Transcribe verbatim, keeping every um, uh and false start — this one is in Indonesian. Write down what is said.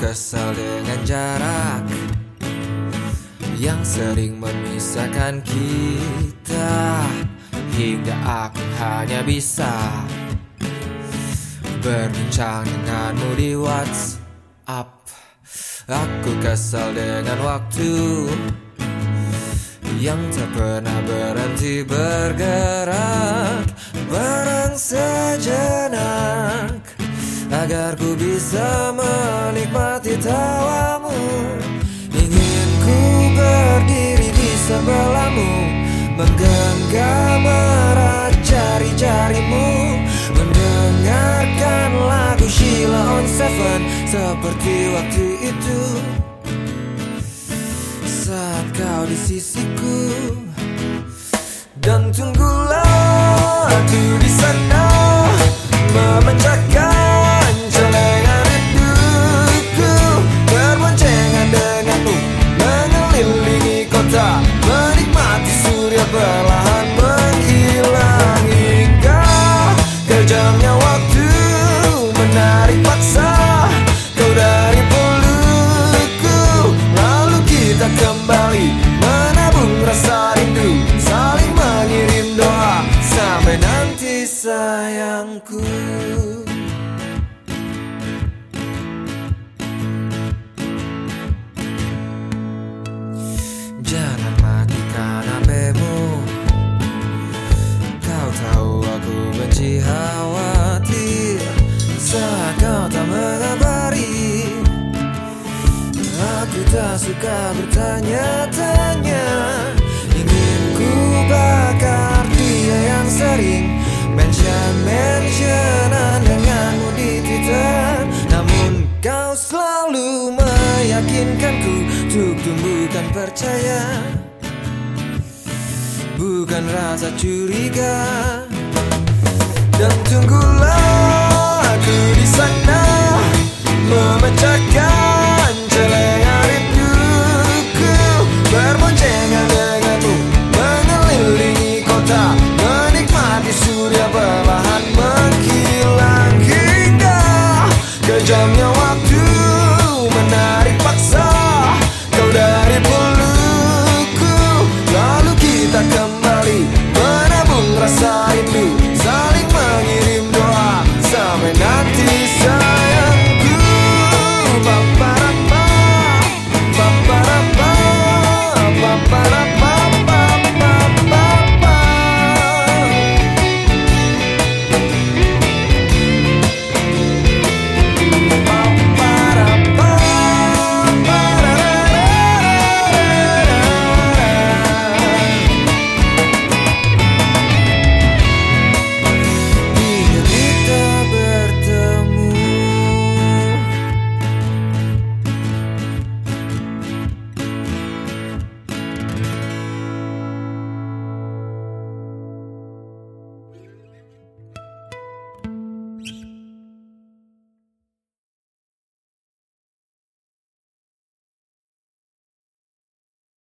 kesal dengan jarak yang sering memisahkan kita, hingga aku hanya bisa berbincang denganmu di WhatsApp. Aku kesal dengan waktu yang tak pernah berhenti bergerak, barang sejenak agar ku bisa menikmati tawamu. Ingin ku berdiri di sebelahmu, menggenggam erat jari-jarimu, mendengarkan lagu Sheila on Seven seperti waktu itu saat kau di sisiku. Dan tunggulah aku di sana, memecahkan celengan rinduku, berboncengan denganmu, mengelilingi kota, menikmati surya perlahan menghilang, hingga kejamnya waktu menarik paksa kau dari pelukku. Lalu kita kembali menabung rasa rindu, saling mengirim doa sampai nanti sayangku. Jangan matikan H P-mu, kau tahu aku benci khawatir saat kau tak mengabari. Aku tak suka bertanya-tanya, ingin ku bakar dia yang sering mention-mentionan denganmu di Twitter. Namun kau selalu meyakinkanku untuk tumbuhkan percaya, bukan rasa curiga. Dan tunggulah aku di sana, memecahkan